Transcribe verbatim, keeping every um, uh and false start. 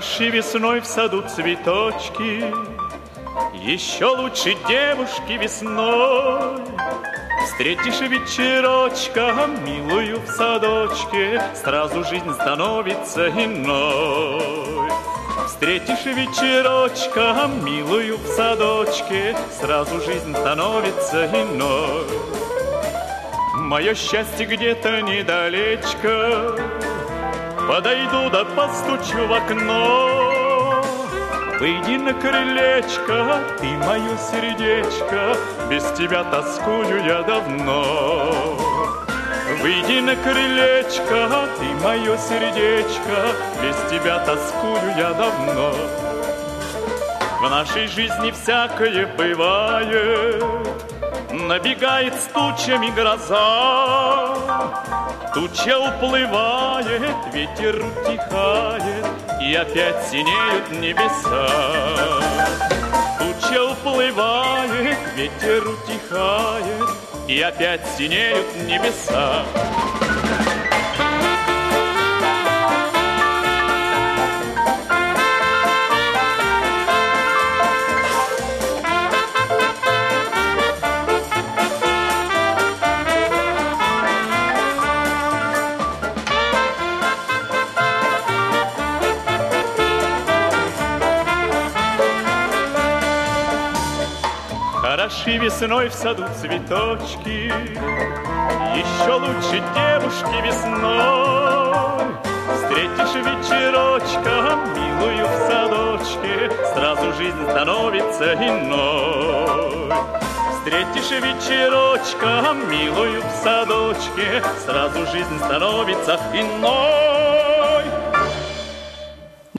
Хороши весной в саду цветочки, еще лучше девушки весной. Встретишь вечерочком милую в садочке, сразу жизнь становится иной. Встретишь вечерочком милую в садочке, сразу жизнь становится иной. Мое счастье где-то недалечко, подойду да постучу в окно. Выйди на крылечко, ты мое сердечко, без тебя тоскую я давно. Выйди на крылечко, ты мое сердечко, без тебя тоскую я давно. В нашей жизни всякое бывает, набегает с тучами гроза. Туча уплывает, ветер утихает, и опять синеют небеса. Туча уплывает, ветер утихает, и опять синеют небеса. Хороши весной в саду цветочки, еще лучше девушки весной. Встретишь вечерочком милую в садочке, сразу жизнь становится иной. Встретишь вечерочком милую в садочке, сразу жизнь становится иной.